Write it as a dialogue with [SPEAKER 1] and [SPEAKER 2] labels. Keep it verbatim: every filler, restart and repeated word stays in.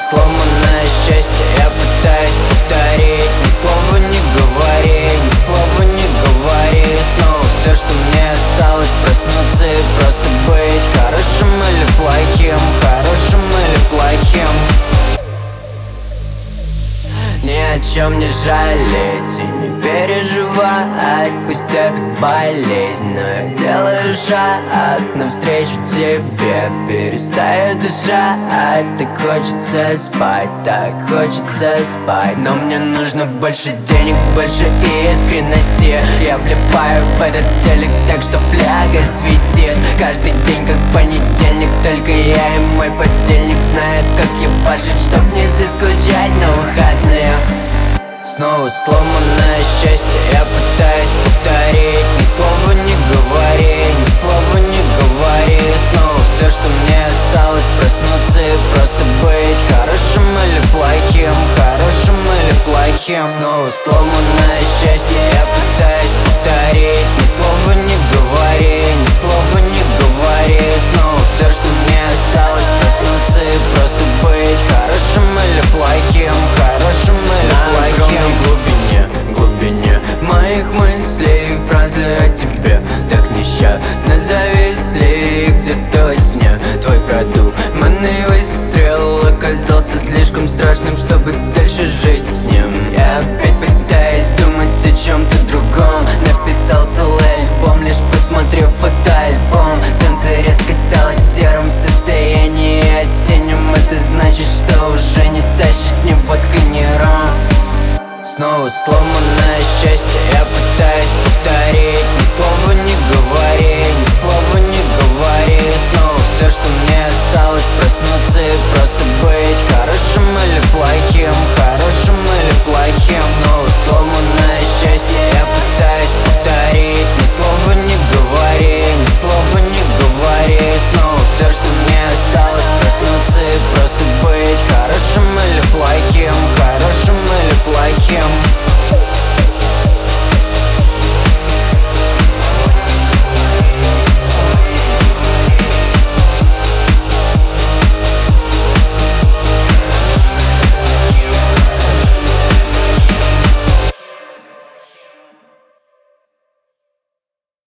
[SPEAKER 1] сломанное счастье я пытаюсь повторить. Ни слова не говори, ни слова не говори. Снова все, что мне осталось, проснуться и просто быть хорошим или плохим, хорошим или плохим. Ни о чем не жалеть и не переживать. Пусть это болезнь, но я делаю шаг навстречу тебе. Перестаю дышать, так хочется спать, так хочется спать. Но мне нужно больше денег, больше искренности. Я влипаю в этот телек так, что фляга свистит. Каждый день как понедельник, только я и мой подельник знают, как ебашить, чтоб не заскучать на выходных. Снова сломанное счастье я пытаюсь повторить. Ни слова не говори, ни слова не говори. Снова все, что мне осталось, проснуться и просто быть хорошим или плохим, хорошим или плохим. Снова сломанное счастье я пытаюсь повторить. Ни слова не говори, ни слова не говори. Снова все, что мне осталось, проснуться и просто быть хорошим или плохим, хорошим или плохим. В глубине, глубине моих мыслей фразы о тебе так нещадно зависли. Где-то во сне твой продуманный выстрел оказался слишком страшным, чтобы дальше жить с ним. Я опять пытаюсь думать о чем-то другом. Написал целый альбом, лишь посмотрев фотоальбом. Солнце резко стало серым в состоянии осенним. Это значит, что уже не тащит ни водка, ни ром. Снова сломанное счастье я пытаюсь повторить. Ни слова не говори, ни слова не говори. Снова все, что мне осталось, проснуться и просто быть хорошим или плохим.